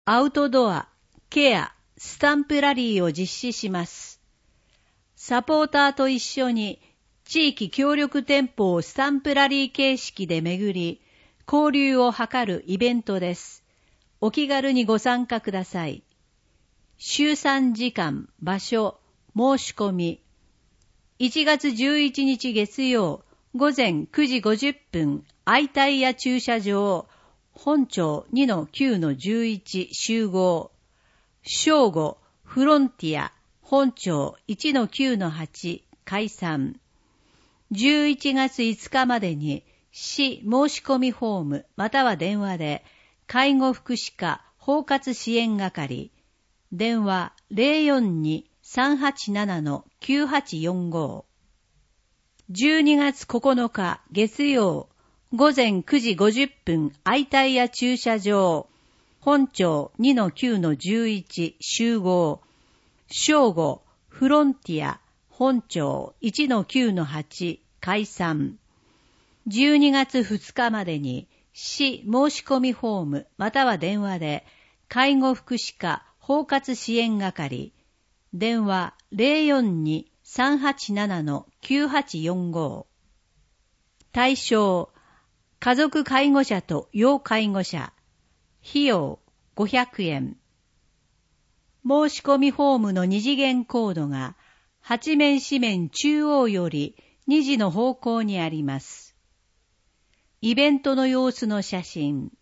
アウトドア、ケア、スタンプラリーを実施します。サポーターと一緒に地域協力店舗をスタンプラリー形式で巡り、交流を図るイベントです。お気軽にご参加ください。集散時間、場所、申し込み。1月11日月曜、午前9時50分、愛体屋駐車場、本町 2-9-11 集合。正午、フロンティア、本町 1-9-8 解散。11月5日までに市申し込みフォームまたは電話で介護福祉課包括支援係電話 042-387-9845 12月9日月曜午前9時50分愛体屋駐車場本町 2-9-11 集合正午フロンティア本町 1-9-8 解散。12月2日までに市申し込みフォームまたは電話で介護福祉課包括支援係電話 042-387-9845 対象家族介護者と要介護者費用500円申し込みフォームの二次元コードが八面四面中央より2時の方向にあります。イベントの様子の写真。